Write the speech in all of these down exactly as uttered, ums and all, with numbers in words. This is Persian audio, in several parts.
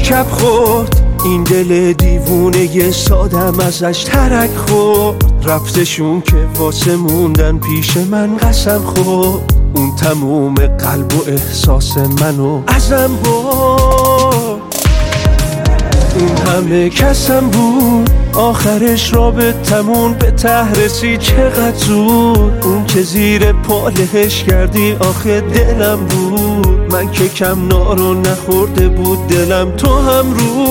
مرکب خورد این دل دیوونه یه سادم ازش ترک خورد. رفتشون که واسه موندن پیش من قسم خورد. اون تموم قلب و احساس منو ازم برد. اون همه کسم بود آخرش رابطمون به ته رسید چقدر زود. اون که زیر پالش کردی آخه دلم بود. من که کم نارو نخورده بود دلم تو هم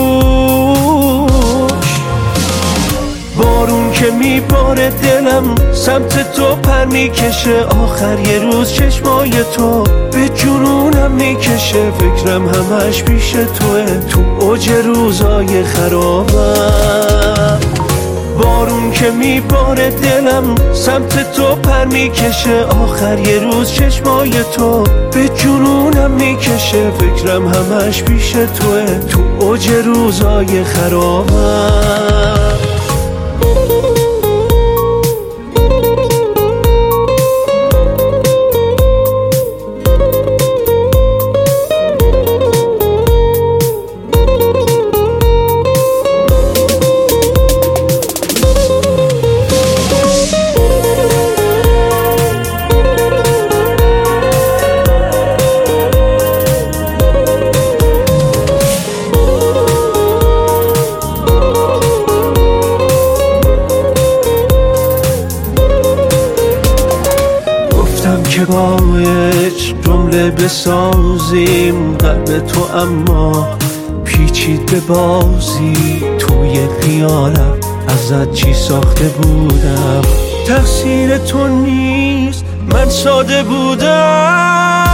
روش. بارون که میباره دلم سمت تو پر میکشه. آخر یه روز چشمای تو به جنونم میکشه. فکرم همش پیش توه تو اوج روزای خرابم. بارون که میباره دلم سمت تو پر میکشه. آخر یه روز چشمای تو به جنونم میکشه. فکرم همش پیش توه تو اوج روزای خرابم. که با عشق جمله بسازیم قلب تو، اما پیچید به بازی. توی خیالم ازت چی ساخته بودم. تقصیر تو نیست من ساده بودم.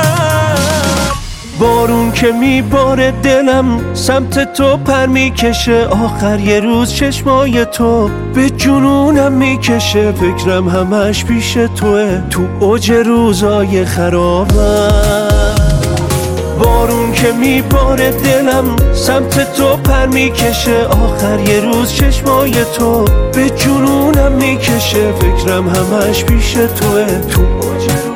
بارون که میباره دلم سمت تو پر میکشه. آخر یه روز چشمای تو به جنونم میکشه. فکرم همش پیش توه تو اوج روزای خرابم. بارون که میباره دلم سمت تو پر میکشه. آخر یه روز چشمای تو به جنونم میکشه. فکرم همش پیش توه تو اوج